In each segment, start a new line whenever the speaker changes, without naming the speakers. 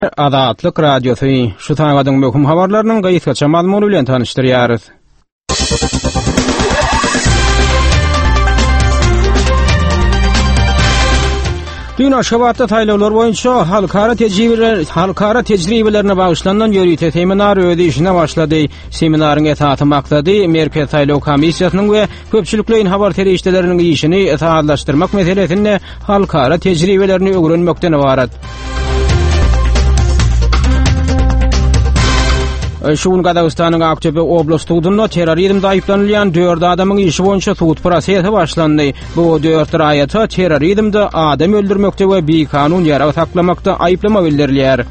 Adatlyk radiosu şu taňadyň möhüm habarlarynyň gaýtgaça mazmuny bilen tanışdyrýarys. Dün Aşgabatda taýlawlar boýunça halkara tejribelerine bagyşlanan ýörüýte seminar öýdi işine başlady. Seminaryň etaty maksady Merkez Taýlaw Komissiýasynyň we köpçülikleýin habar terişdeleriniň işini etaatlaşdyrmak meselesinde halkara tejribelerini öwrenmekden ibaret. Şuň Gazagystanyň Akçepe oblastygynda terrorizmde aýplanylýan 4 adamyň işi boýunça sud prosesi başlandy. Bu 4 raýata terrorizmde adam öldürmekde we bekanun ýara saklamakda aýplama bildirilýär.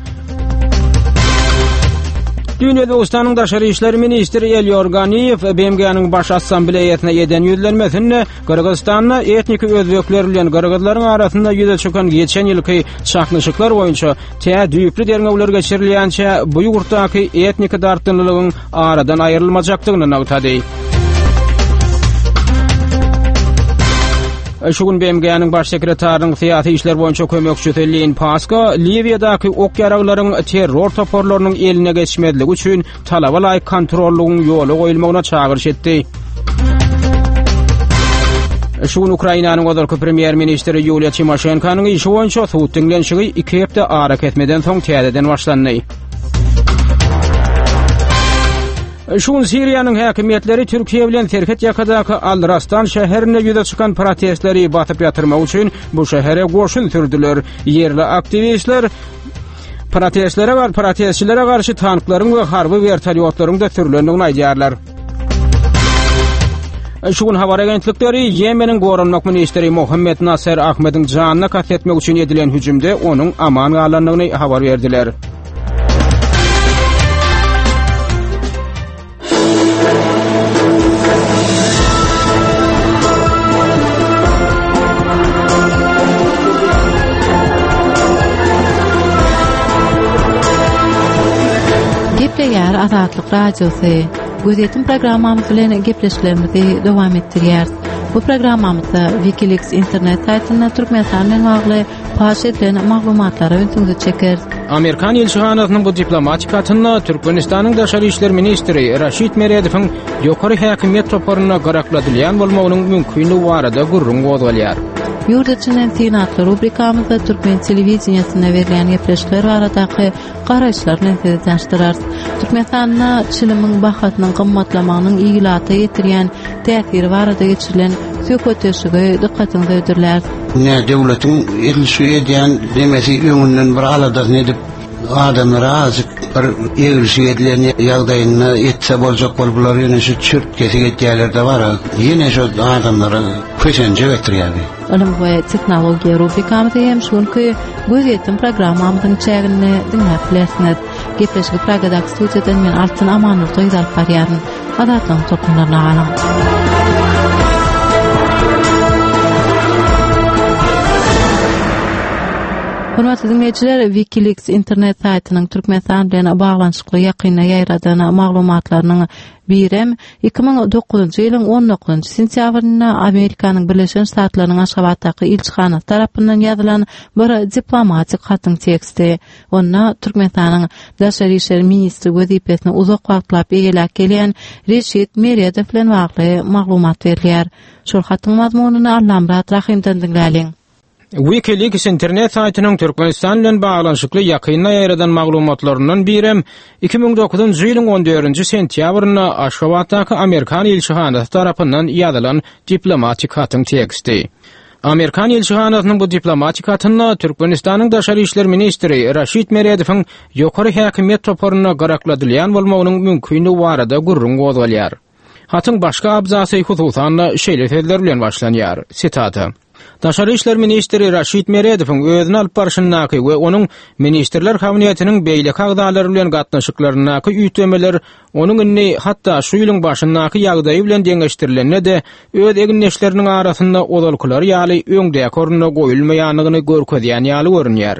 Dünyada Özbekistanyň daşary işleri ministri Elyor Ganiýew BMG'niň baş assambleýasyna eden ýüzlenmesinde Kırgızstanda etnik özbekler bilen kırgızlaryň arasynda ýüze çykan geçen ýylky çaknyşyklar boýunça düýpli derňewler geçirilýänçe bu ýurtdaky etnik dartynlygyň aradan aýrylmajakdygyny agtady. Şuň BMG'niň baş sekretarinyň syýasy işler boýunça kömekçisi Lin Paska Liviýadaky ok ýaraglaryň terror toporlarynyň eline geçmedligi üçin talaba laýyk kontrollugyň ýoly goýulmagyna çagyrş etdi. Şuň Ukrainanyň odarky premier ministri Yulia Tymoshenkanyň işi boýunça sud diňlenşigi 2 hepde ara ketmeden soň täzeden başlandy. Şuň Siriýanyň häkimetleri Türkiýe bilen terket ýakadaky Al-Rastan şäherine ýüze çykan protestleri batyp ýatyrmak üçin bu şähere goşun sürdüler. Yerli aktivistler protestçilere garşy tanklaryň we harby vertolyotlaryň da türlendigini aýdýarlar. Şuň habar agentlikleri Yemeniň gorunmak ministri Mohammed Nasser Ahmediň janyna kastetmek üçin edilen hüjümde onuň aman galanlygyny habar berdiler.
Gepleýär Azatlyk radiosu. Gözetim programmamyz bilen gepleşlerimizi dowam etdirýär. Bu programmamyzda Wikileaks internet saýtyna türkmen bilen bagly paş edilen maglumatlary öňüňe çeker.
Amerikan elçihanasynyň bu diplomatik hatyna Türkmenistanyň daşary işler ministri Raşid Meredowyň ýokary häkimet toporuna garakladylýan bolmagynyň mümkinligi barada gurrun gozgalýar.
Yurt içinden tinatlı rubrikamızda Türkmen televiziyasyna verilen ýepreşler baradaky garaşlaryny tanıştyrar. Türkmenistanyna çylymyň bahatynyň gymmatlamagynyň ýylaty ýetirýän täsiri barada geçirilen söhbetleşige dikkatyňizi ödürler.
Ne döwletiň elçi edýän demesi öňünden bir aladan edip adamlara azyk bir egilşi edilen ýagdaýyna etse boljak bolup bular ýene şu çürtkesi getýärlerde bar. Ýene şu adamlara köşenje getirýär.
Onuň we teknologiýa rubrikamyzda hem şuňky gözetim programmamyzyň çägini dinläp bilersiniz. Gepleşigi Pragadak studiýadan men Altyn Amanow toýdalyp barýaryn. Adatlyň topunlaryna galan. Hormatly dinleýijiler, Wikileaks internet saýtynyň Türkmenistan bilen baglanşykly ýakyna ýaýradan maglumatlarynyň birem 2009-njy ýylyň 19-njy sentýabrynda Amerikanyň Birleşen Ştatlarynyň Aşgabatdaky elçihanasy tarapyndan ýazylan bir diplomatik hatyň teksti. Onda Türkmenistanyň daşary işler ministri wezipesini uzak wagtlap egelek gelýän Reşit Meredow bilen bagly maglumat berilýär. Şol hatyň mazmunyny Allamrat Rahimden dinläliň.
Wikileaks internet saýtynyň Türkmenistan bilen baglanşykly ýakyna ýaýradan maglumatlarynyň birem 2009-njy ýylyň 14-nji sentýabrynda Aşgabatdaky Amerikan elçihanasy tarapyndan ýazylan diplomatik hatyň teksti. Amerikan elçihanasynyň bu diplomatik hatyna Türkmenistanyň daşary işler ministri Raşid Meredowyň ýokary häkimet toporuna garakladylýan bolmagynyň mümkinligi barada gurrun gozgalýar. Hatyň başga abzasy hususan şeýle sözler bilen başlanýar. Sitata: Daşary işler ministri Raşid Meredowyň özüni alyp barşyndaky we onuň ministrler kabinetiniň beýleki agdalary bilen gatnaşyklarynaky üýtmeler onuň indi hatda şu ýylyň başyndaky ýagdaýy bilen deňeşdirilenne de öz eginleşleriniň arasynda odalkylar ýaly öňdäki orunda goýulmaýanlygyny görkezýän ýaly görünýär.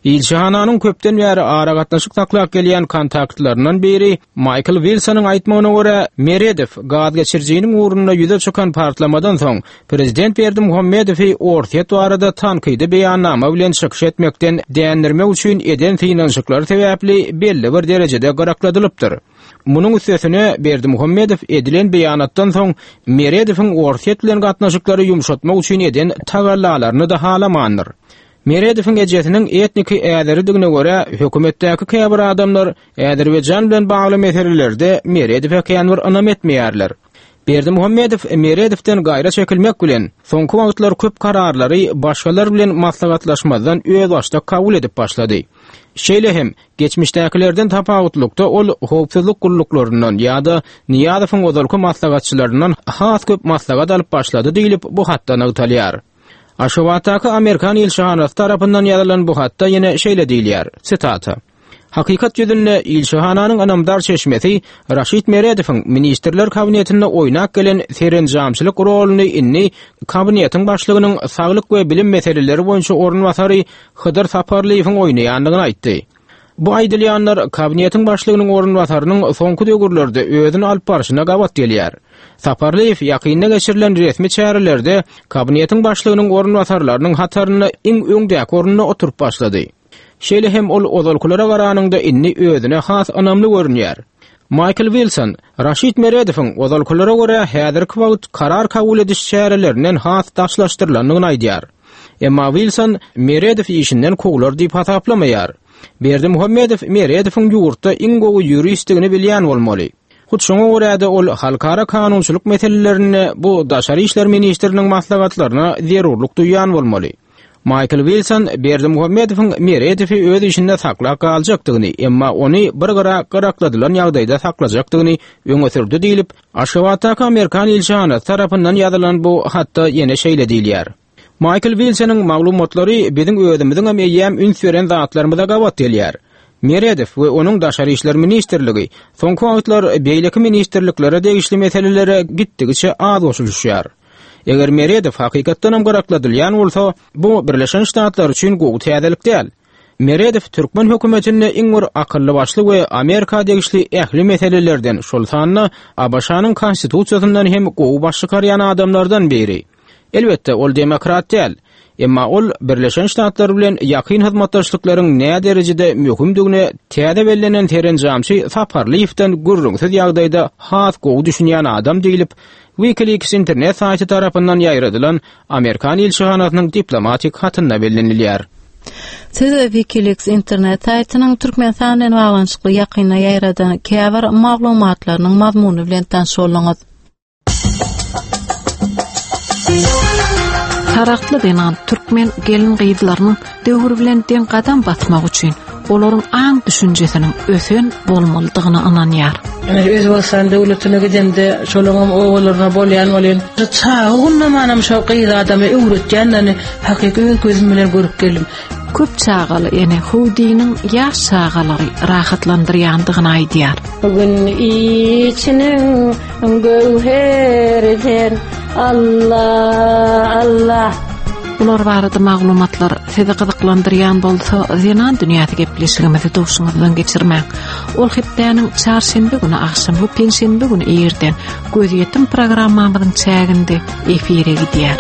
İlçihananyň köpden bäri ara gatnaşyk taklap gelýän kontaktlarynyň biri Michael Wilsonyň aýtmagyna görä, Meredith gaz geçirjiginiň uğrunda ýüze çöken partlamadan soň prezident Berdimuhammedowy orta arada tankydy beýannama bilen çykyş etmekden däňdirmek üçin eden tynançyklar sebäpli belli bir derejede garakladylypdyr. Munyň üstesine Berdimuhammedow edilen beýanatdan soň Meredithiň orta bilen gatnaşyklary ýumşatmak üçin eden tagallalaryny da halamandyr. Meredithiň ejesiniň etniki äderidigine görä hökümetdäki käbir adamlar Äderbejan bilen bagly meselelerde Meredithä käňbir anam etmeýärler. Berdimuhammedow Meredithden gaýra çekilmek bilen soňky wagtlar köp kararlary başgalar bilen maslahatlaşmadan öz başda kabul edip başlady. Şeýle hem geçmişdäkilerden tapawutlukda ol howpsuzlyk guruluklarynyň ýa-da Niýazowyň özalky maslahatçylarynyň has köp maslahat alyp başlady diýilip bu hatdan ýaýdylýar. Aşgabatdaky Amerikan ilçihanasy tarapyndan ýazylan bu hatda ýene şeýle diýilýär. Sitata: Hakykat ýüzünde ilçihananyň anamdar çeşmesi Rashid Meredithiň ministrler kabinetinde oýnak gelen serenjamçylyk roluny inni kabinetiň başlygynyň saglyk we bilim meseleleri boýunça ornwasary Hydyr Saparlyýewiň oýnaýandygyny aýtdy. Bu aýdylýanlar kabinetiň başlygynyň ornwasarynyň soňky döwürlerde özüni alyp barşyna gawat gelýär. Saparlyýew ýakynda geçirilen resmi çärelerde kabinetiň başlygynyň ornwasarlarynyň hataryny iň öňdäki ornuna oturup başlady. Şeýle hem ol ozalklara garanyňda inni özüne has anamly görünýär. Michael Wilson, Rashid Meredithiň ozalklara görä häzirki wagt karar kabul ediş çärelerinden has daşlaşdyrylandygyny aýdýar. Emma Wilson Meredith işinden koglar diýip hasaplamaýar. Berdimuhammedow Meredithiň ýurtda iň gowy ýuristligini bilýän bolmaly. Şoňa görä-de ol halkara kanunçylyk meselelerini bu daşary işler ministriniň maslahatlaryna zerurluk duýan bolmaly. Michael Wilson Berdimuhammedowyň Meredithy öz işinde saklap galjakdygyny, emma ony bir garakladylan ýagdaýda saklajakdygyny öňe sürdi diýilip, Aşgabatdaky Amerikan ilçihanasy tarapyndan ýazylan bu hatda ýene şeýle diýilýär. Michael Wilsonyň maglumatlary biziň özümiziň hem ýem üns beren zatlarymyza gawat gelýär. Meredith we onuň daşary işler ministrligi soňky wagtlar beýleki ministrliklere degişli meselelere gitdigiçe az goşulýar. Eger Meredith hakykatdan hem garakladylýan bolsa, bu Birleşen Ştatlar üçin gowy täzelik däl. Meredith Türkmen hökümetine iň bir akylly başly we Amerika degişli ähli meselelerden şol sanyna Abaşanyň konstitusiýasyndan hem gowy baş çykarýan adamlardan biri. Elbetde ol demokrat däl. Emma ol Birleşen Ştatlar bilen ýakyn hyzmatdaşlyklaryň näme derejede möhümdigine täze bellenen terenjamçy Saparlyýewden gurrunsyz ýagdaýda has gowy düşünýän adam diýilip, Wikileaks internet saýty tarapyndan ýaýradylan Amerikan ilçihanasynyň diplomatik hatynda bellenilýär.
Siz Wikileaks internet saýtynyň Türkmenistan bilen baglanyşykly ýakyna ýaýradan käbir maglumatlarynyň mazmuny bilen tanış bolňyz. Taraklı denan Türkmen gelin gyýdylarynyň döwür bilen deň gadam batmak üçin olaryň aň düşünjesiniň ösen bolmalydygyny ananýar.
Öz bolsan döwletine gidende şolaryň oğullarına bolýan bolen. Çağynda manam şo gyýdy adamy öwretýänlerini hakyky gözüm bilen görüp geldim.
Köp çağaly, ýene Hudiňiň ýaş çağalary rahatlandyrýandygyny aýdýar.
Bugün içiniň göwherden Allah Allah.
Bular barada maglumatlar sizi gyzyklandyrýan bolsa, zenan dünýäde gepleşigimizi dowşuňyzdan geçirmäň. Ol hepdäniň çarşembe güni akşam we penşembe güni erden göz ýetim programmamyzyň çäginde efire gidýär.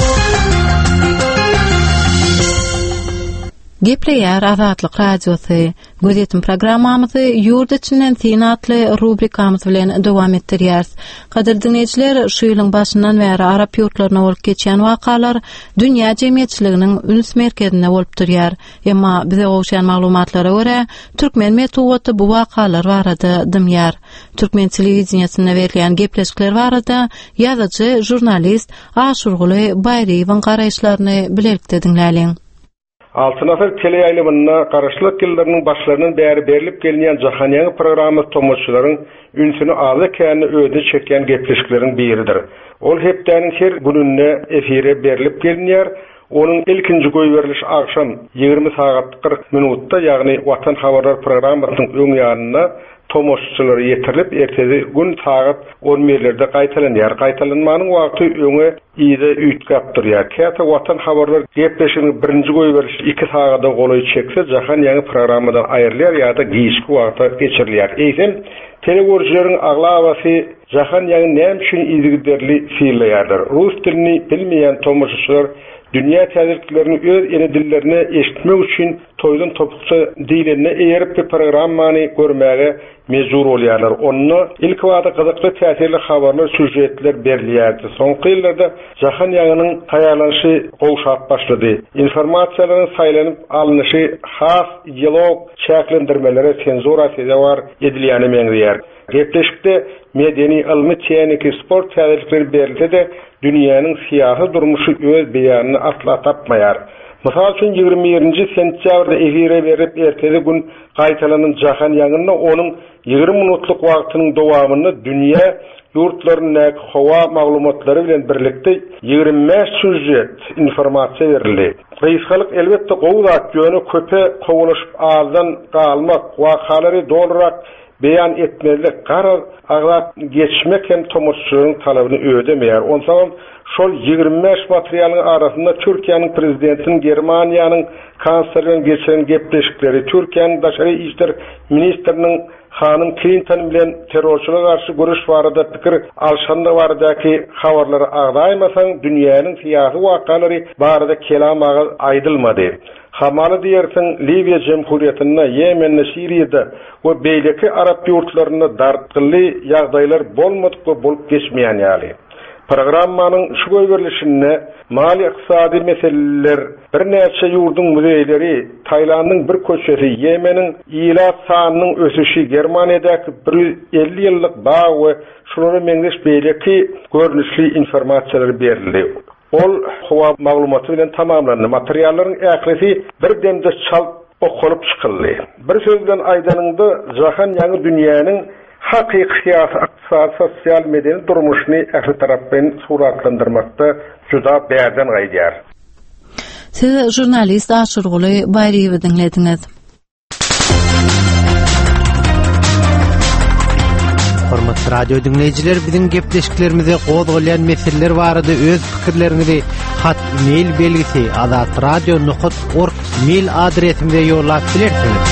Gepleýär Azatlyk radiosy. Gözetim programmamyzy ýurt içinden tinatly rubrikamyz bilen dowam etdirýäris. Gadyr dinleýijiler, şu ýylyň başyndan bäri Arap ýurtlaryna bolup geçýän wakalar dünýä jemgyýetçiliginiň üns merkezinde bolup durýar. Emma bize gowşan maglumatlara görä, Türkmen medeniýeti bu wakalar barada dymýar. Türkmen telewizionyasynda berilýän gepleşikler barada ýazyjy, jurnalist Aşurguly Baýryewiň garaýşlaryny bilelikde dinläliň.
Altınasır teleýaýlymyna garaşlyk ýyllarynyň başlarynyň bäri berilip gelýän jahan ýaňy programmy tomoççylaryň ünsüni aly ekänini öýde çekýän gepleşikleriň biridir. Ol hepdäniň her gününe efire berilip gelýär. Onun ilkinci goýberiliş akşam 20 saat 40 minutda, ýagny Watan Habarlar programmasynyň öň ýanına tomoşçylary ýetirilip, ertesi gün saat 11-lerde gaýtalanýar. Gaýtalanmanyň wagty öňe ýyda üýtgäpdirýär. Käte Watan Habarlar gepleşigini birinji goýberiliş 2 sagada golaý çekse, jahan ýaňy programmadan aýrylýar ýa-da giýişki wagtda geçirilýär. Eýsem, teleworjlaryň aglawasy jahan ýaňy näme üçin ýygyderli fiillerdir. Rus dilini bilmeýän tomoşçylar dünya täzeliklerini öz ene dillerine eşitmek üçin toýdan topukça diline eýerip bir programmany görmäge mejbur bolýarlar. Onu ilk wagtda gyzykly täsirli habarlar, süjetler berilýärdi. Soňky ýyllarda jahan ýaňynyň taýýarlanyşy gowşap başlady. Informasiýalaryň saýlanyp alynýy has ideolog çäklendirmelere senzura var edilýäni meňzeýär. Gepleşikde medeni, ilmi, teknik, sport täzelikleri berilse de dünýäniň siýasy durmuşy öz beýanyny asla tapmaýar. Mysal üçin 21-nji sentýabrda efire berip ertesi gün gaýtalanan jahan ýaňyna onuň 20 minutluk wagtynyň dowamyny dünýä ýurtlarynyň hawa maglumatlary bilen birlikde 25 süjet informasiýa berildi. Reýsgalyk elbetde gowzat ýöne köpe gowulaşyp ağzdan galmak wakalary dolarak beýan etmelik garar aglap geçmek hem tomoşçylaryň talabyny ödemeýär. Onsoň şol 25 materialyň arasynda Türkiýanyň prezidentiniň, Germaniýanyň kansleriniň geçen gepleşikleri, Türkiýanyň daşary işler ministriniň Hanım Clinton bilen terrorçylara garşy görüş barada pikir alşanda baradaky habarlary agdaýmasaň dünýäniň siýasy wakalary barada kelam aýdylmady. Hamaly diýersiň Libiýa Jemhuriýetinde, Ýemende, Siriýede we beýleki Arap ýurtlaryna dartgyly ýagdaýlar bolmadyk we bolup geçmeýän ýaly. Programmanyň şu goýberilişinde mali ykdysady meseleler, bir näçe ýurdun müzeýleri, Taýlandyň bir köçesi, Ýemeniň ýyla sanynyň ösüşi, Germaniýadaky 150 ýyllyk baý we şolary meňzeş beýleki görnüşli informasiýalar berildi. Ol hawa maglumaty bilen tamamlandy. Materiallaryň äklisi bir demde çalp okulyp çykyldy. Bir söz bilen aýdanynda jahan ýaňy dünýäniň hakyky syýasy, ykdysady, sosial medeni durmuşyny ähli tarapdan suratlandyrmakda juda bärden gaýdýar.
Siz jurnalist Aşurguly Baýryewi dinlediňiz.
Hormatly radio dinleyijiler, biziň gepleşiklerimize gozgalayan meseleler barada öz pikirlerinizi hat mail belgisi azat-radio.org mail adresimize ýollap bilersiňiz.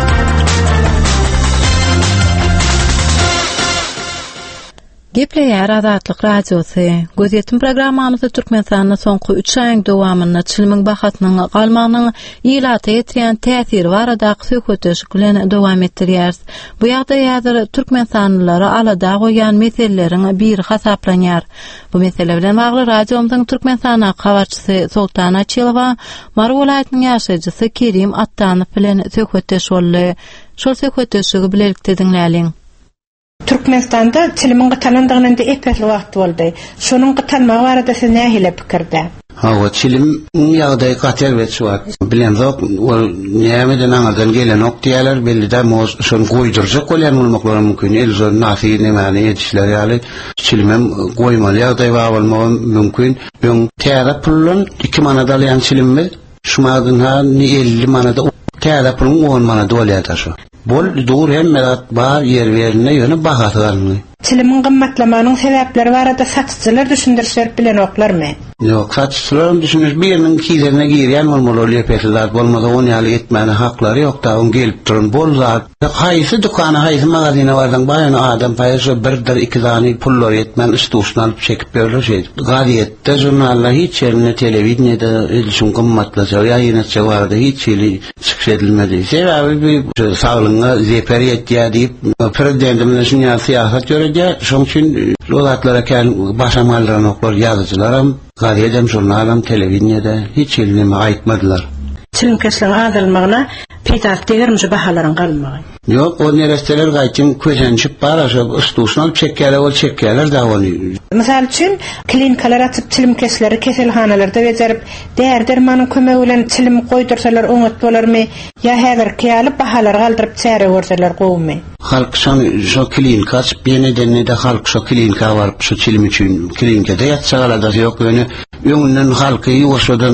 Gepleýär Azatlyk radiosy. Gözetim programmamyzda Türkmenistanyň soňky 3 aýyň dowamyna çylmyň bahatynyň galmanyň ýylata ýetirýän täsiri barada söhbetleş bilen dowam etdirýäris. Bu ýagda ýazyr türkmenistanylara alada goýan meseleleriň biri hasaplanýar. Bu mesele bilen bagly radiomyzyň Türkmenistana habarçysy Sultan Açylowa Mar welaýatynyň ýaşaýjysy Kerim Attanow bilen söhbetleş boldy. Şol söhbetleşigi bilelikde dinläliň.
Türkmenistanda çylmyň gytalandygyny epetli wagt boldy. Şonuň gytanmagy barada siz nähile pikirde?
Hawa çilim ýagdaý gater wetşwat. Bilemzok, ol nämeden aňadan gelen okdiýalar belli de moz şonu goýdurjak bolan bolmaklary mümkin. Elzor nafi nämäni ýetişler ýaly çilimem goýmaly ýagdaý bolmagy mümkin. Öň täze pullun 2 manada alýan çilimmi şumadan ha 50 manada täze pulun 10 manada bolýar şu. Bol dur hem merat bar yer verine ýöne bahaty garmy.
Çylymyň gymmatlamanyň sebäpleri barada satyjylar düşündirişler bilen oklarmy?
Ýok, satyjylar düşünür biriniň kilerine girýän bolmaly ýepetler bolmasa onu ýaly etmäne haklary ýok da on gelip durun bollar. Haýsy dukana, haýsy magazyna bardan baýany adam paýşy birdir iki zany pullar etmän üstüňden alyp çekip berýär. Gazetde, jurnalda hiç ýerine telewizionyada ilşin gymmatlaýar, ýaýynaça barada hiç ýeri çykyş edilmedi. Sebäbi saglygyňa zeper ýetýär diýip prezidentimiň şuňa syýasat ýörejär. Şoň üçin ozatlara kän başamallaryn oklar ýazyjylaram, gazetede, jurnalam, telewizionyada hiç ýerine aýtmadylar.
Çylmkeşliň azalmagyna peýtat degermiji bahalaryň galmagy.
Ýok, o neresteler gaýtyn közençip bar, şo üstüňden çekýärler, ol çekýärler da ony.
Mysal üçin klinikalar açyp çylmkeşleri keselhanalarda bejerip där-dermanyň kömegi bilen çylym goýdursalar oňat bolarmy? Ýa häzirki ýaly bahalar galdyryp çäre görseler gowmy?
Halk şo klinika açyp ýene-de halk şo klinika baryp şo çylym üçin klinikada ýatsagalada ýok, ýöne öňünden halky ýoşadan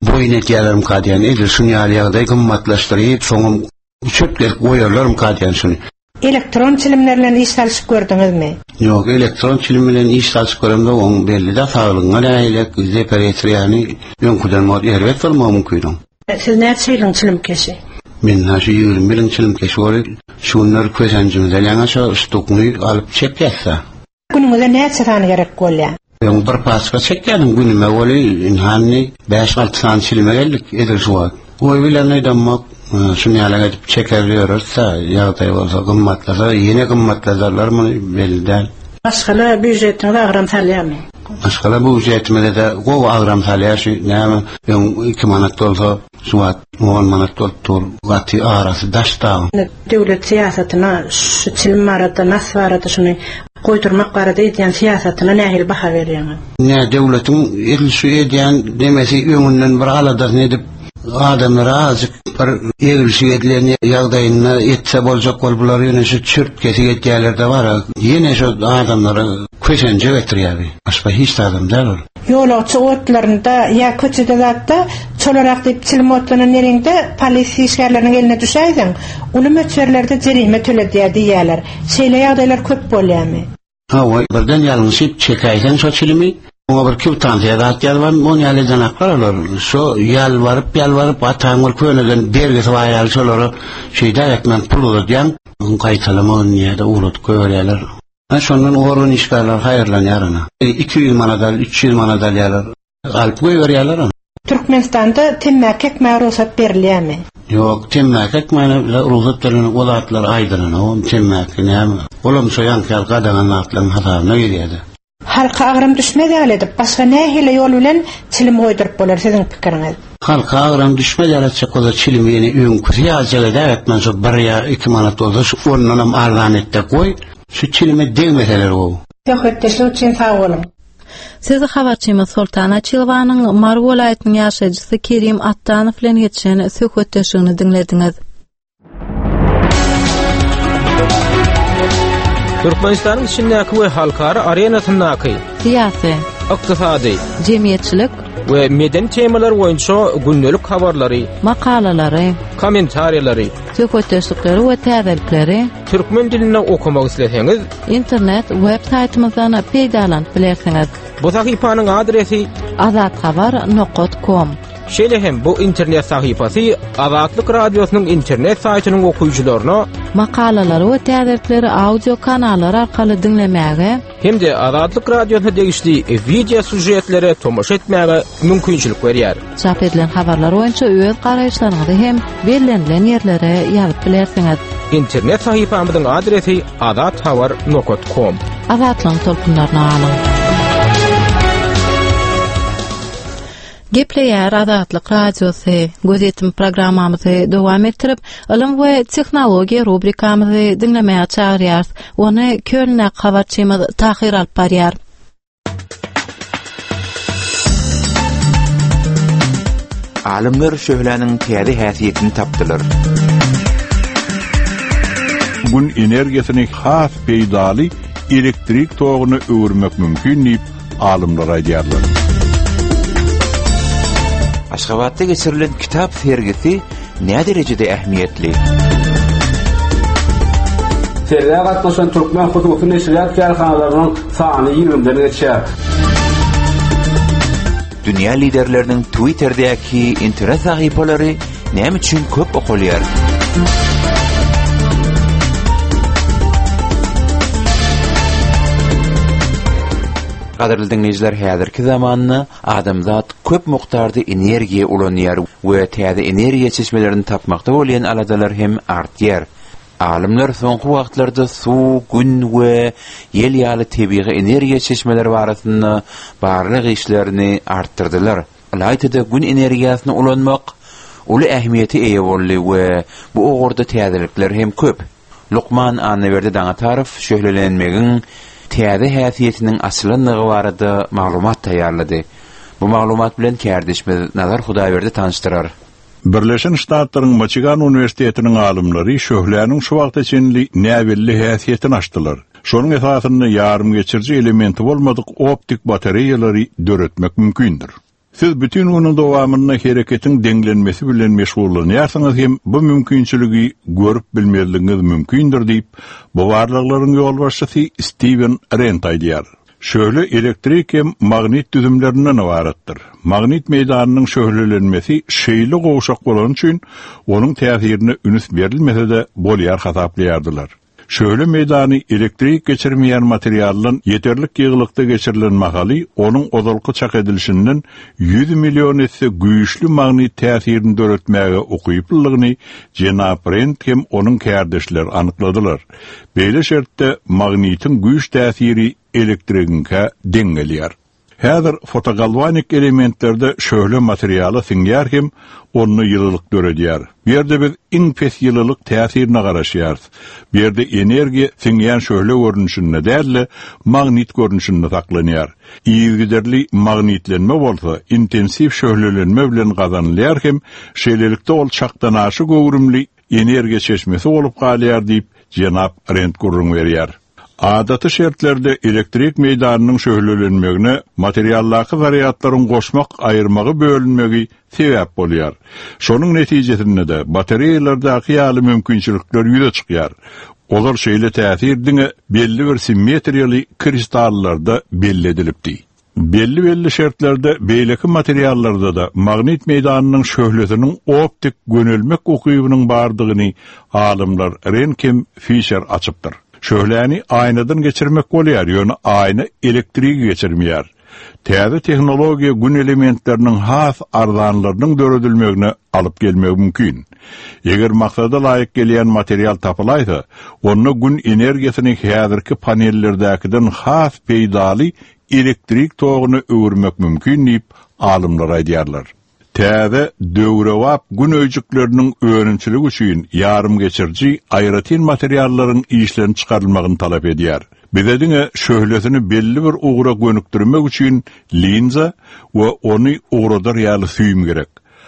boyun etýärlerim kadýan edil sunyal ýagdaý gymmatlaşdyryp soňum çöpler goýarlarym kadýan şunu.
Elektron çilimlerle iş çalışıp gördüňizmi?
Ýok, elektron çilim bilen iş çalışyp göremde oň belli de sağlygyňa näýle zeparator ýani öňküden mod erbet bolmagy mümkin.
Siz näçe ýylyň çilim keşi?
Men haşy 20 ýylyň çilim keşi bolar. Şunlar köşenjimizde ýa-da şo stukny alyp çekýärse.
Günüňizde näçe tane gerek bolýar?
Ben bir paska çekýänim günüme boly inhanny 5-6 tane çilime geldik edil şuwat. Oý bilen aýdanmak şunu ýalan edip çekerýärsa ýagdaý bolsa gymmatlasa ýene gymmatlajarlarmy belden.
Başgalar büdjetini agram salýarmy?
Başgalar bu büdjetime de gowy agram salýar näme 2 manat bolsa şuwat 10 manat bolsa gaty arasy daşda.
Döwlet siýasatyna şu çilim arada nas barada şunu goýdurmak barada edýän siýasatyna nähil baha berýär?
Ne döwletiň edilşi edýän demesi öňünden bir aladan edip adamlar azık bir egilşi edilen ýagdaýyna etse boljak bolýar ýene şu çürk kesip etýärler var. Ýene şu adamlara köşenje getirýär. Başga hiç adam däl.
Ýolagçy otlarynda ýa köçede zatda çolarak diýip çilim otlanan ýerinde polisiýa işgärleriniň eline düşäýdiň. Uly möçberlerde jerime töledýär diýýärler. Şeýle ýagdaýlar köp bolýarmy?
Ha, birden ýalňyşyp çekäýsen şo çilimi ona bir küptansiýa datýar bar, onu ýalydan aklarlar. Şo ýalwaryp ataňyl köneden bergisi baýal şolary şeýde ekmen pul ödýän, gaýtalamagy ýa-da ulut görýärler. Şondan orun işgärler haýyrlanýar. 200 manadal, 300 manadal ýalar alyp goýberýärler.
Türkmenistanda temmäk ekmäge ruhsat berilýärmi?
Ýok, temmäk ekmäge ruhsat berilen olatlar aýdyran, o temmäk näme? Olam soýan kalkadagan atlaryň hasabyna girýärdi.
Halka agram düşmedi edip başga nähile ýol bilen çilim goýdurup bolar siziň pikiriňiz?
Halka agram düşmedi ýaratsa goza çilim ýene öňkü ýajalyda etmen şo 1 ýa 2 manat bolsa şu ondan hem argan etde goý. Şu çilime degmeseler o.
Töhretdeşli üçin sag bolun.
Sizi habarçymyz Sultana Çylwanyň Mar welaýatynyň ýaşaýjysy Kerim Attanow bilen geçen söhbetdeşigini dinlediňiz.
Türkmenistanyň içindäki we halkara arenasyndaky
Siýasy,
ykdysady,
jemgyýetçilik
we meden temalar boýunça gündelik habarlary,
makalalary,
kommentariýalary,
söhbetdeşikleri we täzelikleri
türkmen diline okumak isleseňiz,
internet web saytymyzdan peýdalanyp bilersiňiz.
Bu sahypanyň adresi
azathabar.com.
Şeýle hem bu internet sahypasy Azatlyk radiosynyň internet saýtynyň okuyjylaryna
makalalary we täzelikleri audio kanallar arkaly dinlemäge
hem-de Azatlyk radiosyna degişli video sujetlere tomoşa etmäge mümkinçilik berýär.
Çap edilen habarlar boýunça öz garaýşlaryňyzy hem bellenlen ýerlere ýazyp bilersiňiz.
İnternet sahypamyzyň adresi azathabar.com.
Azatlyň tolkunlaryna alyň. Gepleýär Azatlyk radiosy gözetim programmamyzy dowam etdirip, ilim we tehnologiýa rubrikamyzy dinlemäge çagyrýar. Ony Kölnä habarçymyz Tahir alyp barýar.
Alimler şöhläniň täze häsiýetini tapdylar.
Gün energiýasyny has peýdaly elektrik togyny öwürmek mümkin diýip alimler aýdýarlar.
Aşgabatda geçirilen kitap sergisi ne derecede ähmiýetli?
Sergiye gatnaşan Türkmen hukuky neşriýat karhanalarynyň sany 20-den geçýär.
Dünya liderlerinin Twitter'daki internet sahipaları näme üçin köp okulýar? Gaderli dinleyijiler, häzirki zamanna adamzat köp mukdarda energiýa ulanýar we täze energiýa çeşmelerini tapmakda bolýan aladalar hem artýar. Alimler soňky wagtlarda suw, gün we ýel ýaly tebiği energiýa çeşmeleri barasynda barlyk işlerini artdyrdylar. Aýtyda gün energiýasyny ulanmak uly ähmiýeti eýe boldy we bu ogurda täzelikler hem köp. Luqman Anneberdi daňa tarif şöhlelenmegin täze häsiýetiniň aslanlygy barada maglumat taýýarlady. Bu maglumat bilen kärdeşimiz Nazar Hudaýberdi tanıştyrar.
Birleşen Ştatlaryň Michigan Universitetiniň alimleri şöhläniň şu wagt içinli näwelli häsiýetini açdylar. Şonuň esasyny ýarym geçirji elementi bolmadyk optik batareýalary döretmek mümkindir. Siz bütün onun dowamyna hereketin denglenmesi bilen meşgullanýarsyňyz hem bu mümkinçiligi görüp bilmeliňiz mümkindir diýip bu warlyklaryň ýolbaşçysy Steven Rent aýdýar. Şöyle elektrik hem magnit düzümlerinden ibaretdir. Magnit meydanynyň şöhlelenmesi şeýle gowşak bolan üçin onuň täsirine ünüs berilmese de bolýar hasaplaýardylar. Şöyle meydany elektrik geçirmeýän materiallan yeterlik ýyglykda geçirilen mahaly onuň ozalky çak edilişinden 100 million esse güýçli magnit täsirini döretmäge okyplygyny Jenap Rent hem onuň kärdeşleri anykladylar. Beýle şertde magnitin güýç täsiri elektriginkä dengelýär. Häzir fotogalvanik elementlerde şöhle materialy siňýär hem onu ýyllyk döredýär. Bu ýerde biz iň pes ýyllyk täsirine garaşýarys. Bu ýerde energiýa siňýän şöhle görnüşinde däl, magnit görnüşinde saklanýar. Iýgiderli magnitlenme bolsa, intensiv şöhlelenme bilen gazanylýar hem şeýlelikde ol çakdan aşy gowrumly energiýa çeşmesi bolup galýar diýip Jenap Rent gurrun berýär. Adaty şertlerde elektrik meydanynyň şöhlelenmegine materiallaky variatlaryň goşmak, aýyrmagy bölünmegi sebäp bolýar. Şonuň netijesinde de batareýalardaky ýaly mümkinçilikler ýüze çykýar. Olar şeýle täsirdiňe belli bir simmetriýaly kristallarda belli edilipdi. Belli şertlerde beýleki materiallarda da magnit meydanynyň şöhletiniň optik gönelmek okybynyň bardygyny alymlar Renkem Fischer açypdyr. Şöhläni aýnadan geçirmek bolýar, ýöne aýna elektrigi geçirmeýär. Täze tehnologiýa gün elementleriniň has arzanlarynyň döredilmegine alyp gelmegi mümkin. Eger maksada laýyk gelýän material tapylaýsa, onu gün energiýasyny häzirki panellerdäkiden has peýdaly elektrik togyny öwürmek mümkin diýip alymlar aýdýarlar. Täze döwrewap gün öýjükleriniň öňünçiligi üçin ýarym geçirji aýratin materiallaryň işlerini çykarylmagyny talap edýär. Bizediňe şöhletini belli bir ugra gönükdirmek üçin linza we ony ugradar ýaly süýüm gerek.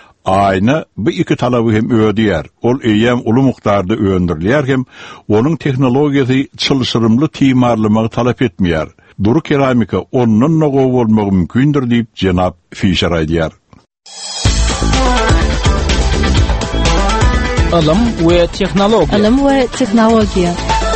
Aýna bu iki talaby hem öýdýär. Ol eýem uly mukdarda öýündirilýär hem onuň tehnologiýasy çylşyrymly tiýmarlymagy talap etmeýär. Duru keramika ondan gowy bolmagy mümkindir diýip Jenap Fischer aýdýar.
Alam we teknologiýa.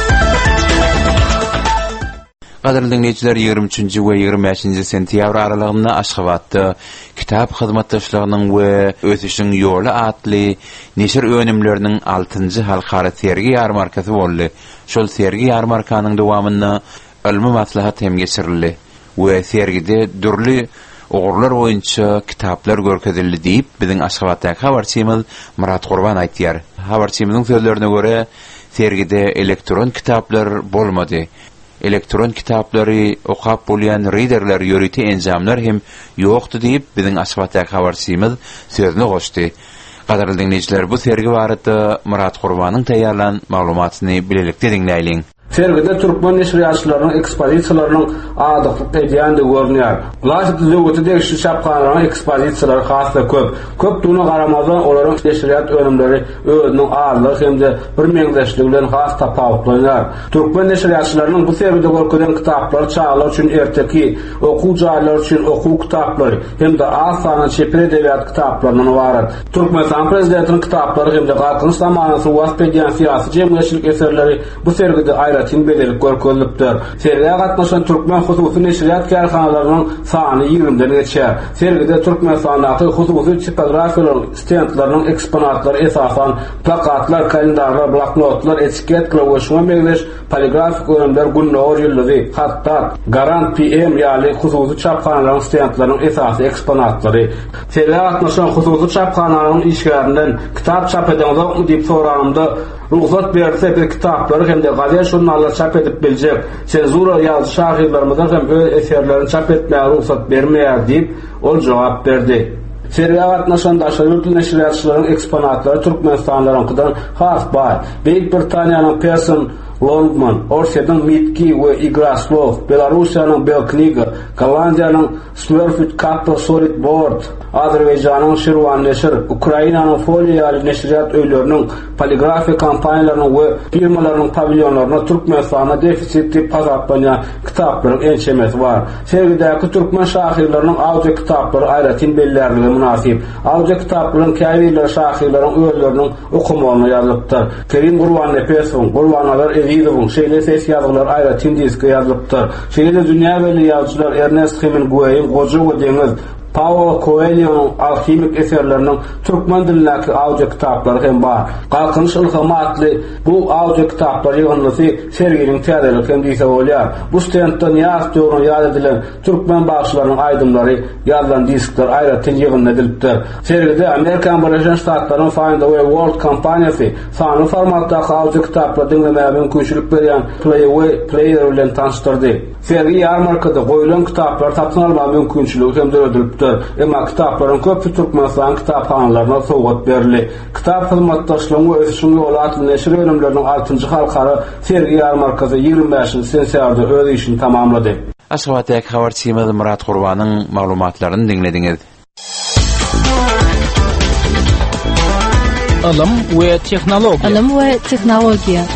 Gaderli dinleyijiler 23-nji we 25-nji sentýabr aralygynda Aşgabatda kitap hyzmatdaşlygynyň we ösüşiň ýoly atly neşir önümleriniň 6-njy halkara sergi ýarmarkasy boldy. Şol sergi ýarmarkanyň dowamynda ilmi maslahat hem geçirildi we sergide dürli ogurlar boýunça kitaplar görkezildi diýip biziň Aşgabatdaky habarçymyz Murat Gurban aýtýar. Habarçymyzyň sözlerine göre sergide elektron kitaplar bolmady. Elektron kitaplary okap bolýan readerler ýöriti enjamlar hem ýokdy diýip biziň Aşgabatdaky habarçymyz sözüne goşdy. Gaderli dinleyijiler, bu sergi barada Murat Gurbanyň taýýarlan maglumatyny bilelikde dinläýin.
Sergide Türkmen neşriýatçylarynyň ekspozisiýalarynyň adyklyk edýände görünýär. Laşyk düzegde degişli çapkanlaryň ekspozisiýalary hasda köp. Köp tuny garamazdan olaryň neşriýat önümleri özüniň ağırlygy hemde bir meňzeşligi bilen has tapawutlanýar. Türkmen neşriýatçylarynyň bu sergide görkezlen kitaplar çağlar üçin erteki okuw jaýlary üçin okuw kitaplary hemde az sany çepir edebiyat kitaplaryndan ibaret. Türkmenistan prezidentiniň kitaplary hemde galkyň zamanyny wasp edýän syýasy jemgyýetçilik eserleri bu sergide tin bedelik görkezlipdir. Sergiye gatnaşan Türkmen hususy neşriýat karhanalarının sany 20-den geçýär. Sergide Türkmenistandaky hususy tipografiýalar stendlarynyň eksponatlary esasan plakatlar, kalendarlar, bloknotlar, etiketler we şoňa meňzeş poligrafik örümler günler ýyldy. Hatda Garant PM ýaly hususy çaphanalaryň stendlarynyň esasy eksponatlary. Sergiye gatnaşan hususy çaphanalaryň işgärlerinden kitap çap edýänler diýip soranymda ruhsat berse bir kitapları hem de gazete jurnallar çap edip biljek. Senzura ýazy şahyrlarymyzdan hem öz eserlerini çap etmäge ruhsat bermeýär diýip ol jogap berdi. Sergiye gatnaşan daşary neşriýatçylaryň eksponatlary Türkmenistanlaryňkydan has baý. Beýik Britaniýanyň Pearson Longman, Orse'den Mitki ve Igraslov, Belarusiyanın Belkniga, Gollandiyanın Smurfit Kappa Solid Board, Azerbaycanın Şirvan Neşir, Ukraynanın Foliyali Neşriyat öylerinin poligrafi kampanyalarının ve firmalarının pavilyonlarına Türkmenistan'a defisitli pazartmanya kitapların ençemesi var. Sergideki Türkmen şahirlerinin audio kitapları ayratin bellerliği münasip. Audio kitapların kayviler şahirlerin öylerinin okumalarına yazılıptır. Kerim Gurvan Nefesov'un, Gurvanalar Ezidov'un, şeyle ses yazılar ayratin diski yazılıptır. Şeyle dünya belli yazıcılar Ernest Hemingway'in Gocu ve Deniz, Paulo Coelho'nun alchimik eserlerinin Türkmen dilindeki audio kitapları hem var. Kalkınış ilhamatlı bu audio kitapları yığınlısı serginin tədelik hem deyse olyar. Bu stendde Niyaz Doğru'nun yad edilen Türkmen bağışlarının aydımları yazılan diskler ayratin yığın ediliptir. Sergide Amerikan Birleşik Ştatlarının Find a Way World kampanyası sanlı formattaki audio kitapları dinlemeye mümkünçülük veren Player ile tanıştırdı. Sergi yarmarkada koyulan kitaplar satın alma mümkünçülük hem de ödülüptir. Ama kitapların köpü Türkmenistan kitapxanalarına soğut berli. Kitap hizmetdaşlığının ve ösüşün yolu atlı neşir önümlerinin 6. halkarı sergi yarmarkası 25. sensyarda öz işini tamamladı.
Aşgabatdaki habarçymyz Murat Gurbanyň maglumatlaryny dinlediňiz.
Alam we teknologiýa.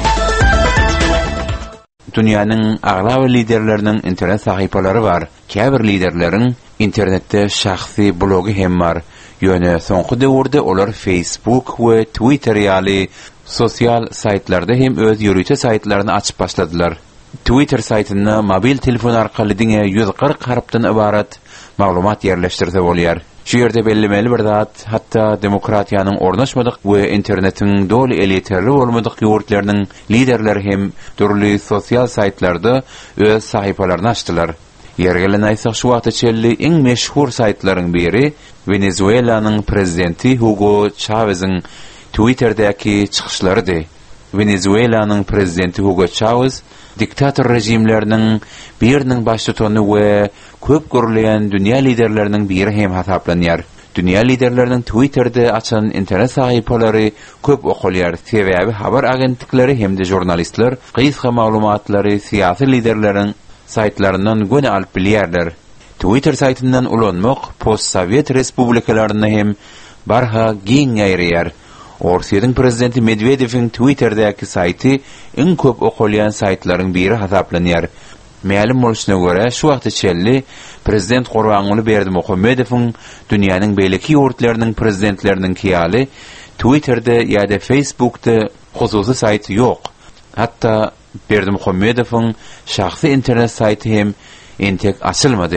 Dünýäniň aglaw liderleriniň internet sahypalary bar. Käbir liderleriň internetde şahsy blogy hem bar. Ýöne soňky döwürde olar Facebook we Twitter ýaly sosial saytlarda hem öz ýörüçe saytlaryny açyp başladylar. Twitter saytyna mobil telefon arkaly diňe 140 harpdan ibarat maglumat ýerleşdirse bolýar. Şu ýerde bellemeli bir zat, hatda demokratiýanyň ornaşmadyk we internetiň doly eliterli bolmadyk ýurtlarynyň liderleri hem türli sosial saytlarda öz sahypalaryny açdylar. Ýergelen aýsak şu wagta çelli iň meşhur saytlaryň biri Venezuelanyň prezidenti Hugo Chávez'iň Twitter'däki çykyşlarydy. Venezuelanyň prezidenti Hugo Chávez diktator rejimlerinin birinin baş tutany we köp görülen dünýä liderleriniň biri hem hasaplanýar. Dünýä liderleriniň Twitter'de açan internet sahypalary köp okulýar. Sebäbi habar agentlikleri hem de jurnalistler gysga maglumatlary syýasy liderleriň saytlarından göne alyp bilýärler. Twitter saytyndan ulanmak post-Sowet respublikalaryna hem barha giň ýaýrýar. Orsiýanyň prezidenti Medvedewiň Twitter'däki saýty iň köp okulýan saytlaryň biri hasaplanýar. Ma'lum bolşyna görä, şu wagtda çelli prezident Gurbanguly Berdimuhammedowyň dünýäniň beýleki ýurtlarynyň prezidentleriniň kiýaly Twitter'de ýa-da Facebook'da hususy saýty ýok. Hatda Berdimuhammedowyň şahsy internet saýty hem entek açylmady.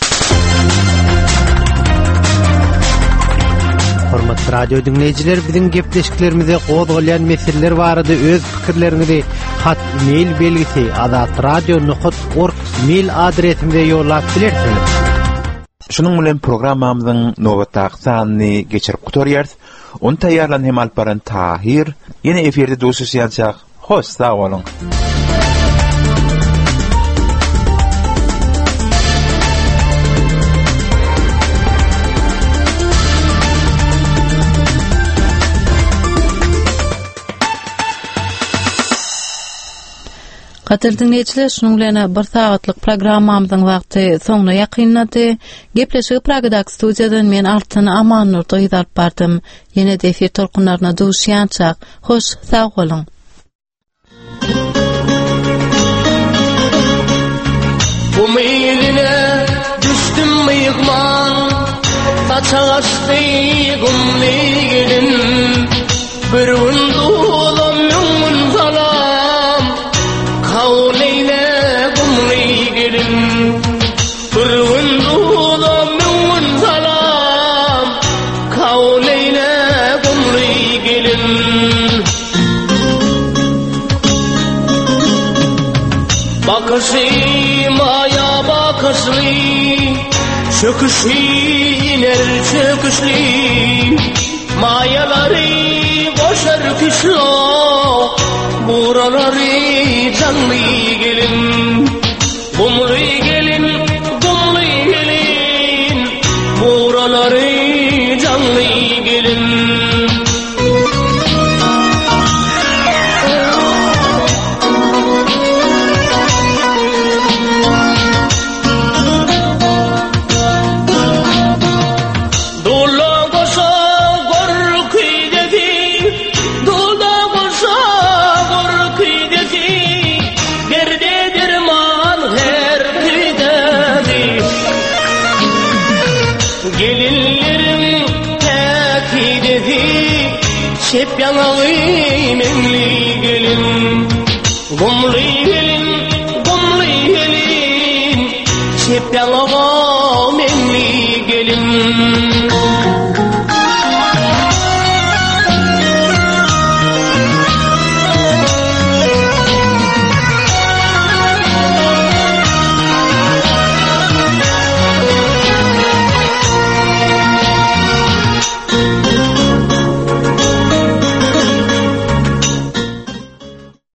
Hormatly radio dinleyijiler, biziň gepleşiklerimize gozgalayan meseleler barada öz pikirlerinizi hat mail belgisi azatradio.org mail adresimize ýollap bilersiňiz.
Şunun bilen programmamyzyň nowatdaky sanyny geçirip gutarýarys. Onu taýýarlan hem alparan Tahir. Ýene eferde duşuşýançak. Hoş sag bolun.
Gatir dinleyijiler, şunun bilen bir saatlyk programmamyzyň wagty soňuna ýakynlady. Gepleşigi Pragadak studiýadan men Altyn Amannur doýdap bardym. Ýene de efir tolkunlaryna duşýançak. Hoş sag bolun.
Bu meýline düşdüm myýgman, taçaşdy gumly gelin, bir undulum ýumun salam, kawleýle gumly gelin, bir undulum ýumun salam, kawleýle gumly gelin. Bakışım aya bakışlı, çöküşü iner çöküşlü, mayaları boşar kışla, buraları canlı gelin, gumlu gelin, gumlu gelin, buraları canlı gelin. şep yanağı menli gelin. Gumlu